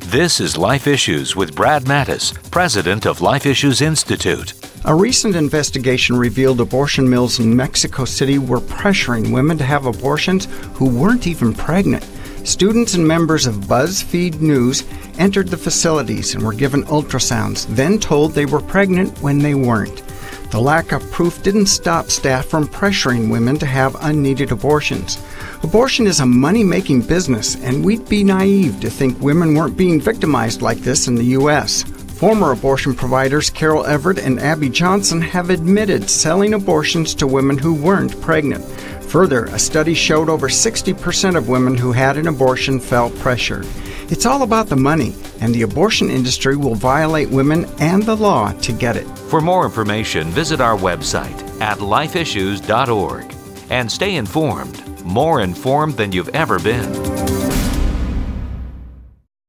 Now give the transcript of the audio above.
This is Life Issues with Brad Mattis, president of Life Issues Institute. A recent investigation revealed abortion mills in Mexico City were pressuring women to have abortions who weren't even pregnant. Students and members of BuzzFeed News entered the facilities and were given ultrasounds, then told they were pregnant when they weren't. The lack of proof didn't stop staff from pressuring women to have unneeded abortions. Abortion is a money-making business, and we'd be naive to think women weren't being victimized like this in the U.S. Former abortion providers Carol Everett and Abby Johnson have admitted selling abortions to women who weren't pregnant. Further, a study showed over 60% of women who had an abortion felt pressured. It's all about the money, and the abortion industry will violate women and the law to get it. For more information, visit our website at lifeissues.org and stay informed, more informed than you've ever been.